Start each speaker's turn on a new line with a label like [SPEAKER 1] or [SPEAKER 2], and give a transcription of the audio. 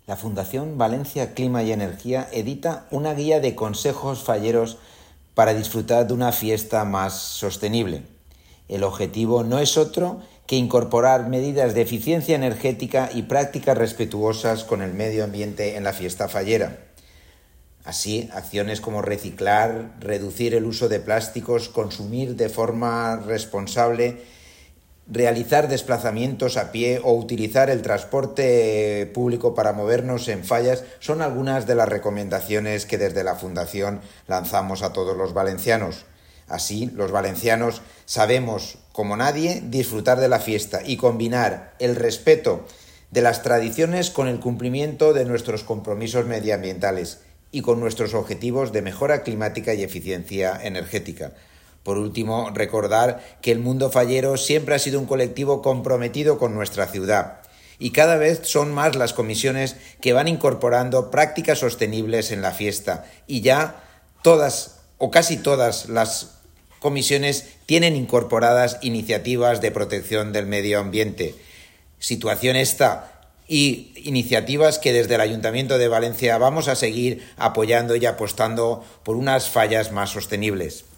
[SPEAKER 1] la Fundación Valencia Clima y Energía edita una guía de consejos falleros para disfrutar de una fiesta más sostenible. El objetivo no es otro que incorporar medidas de eficiencia energética y prácticas respetuosas con el medio ambiente en la fiesta fallera. Así, acciones como reciclar, reducir el uso de plásticos, consumir de forma responsable, realizar desplazamientos a pie o utilizar el transporte público para movernos en fallas son algunas de las recomendaciones que desde la Fundación lanzamos a todos los valencianos. Así, los valencianos sabemos, como nadie, disfrutar de la fiesta y combinar el respeto de las tradiciones con el cumplimiento de nuestros compromisos medioambientales y con nuestros objetivos de mejora climática y eficiencia energética. Por último, recordar que el mundo fallero siempre ha sido un colectivo comprometido con nuestra ciudad y cada vez son más las comisiones que van incorporando prácticas sostenibles en la fiesta y ya todas o casi todas las comisiones tienen incorporadas iniciativas de protección del medio ambiente. Situación esta y iniciativas que desde el Ayuntamiento de Valencia vamos a seguir apoyando y apostando por unas fallas más sostenibles.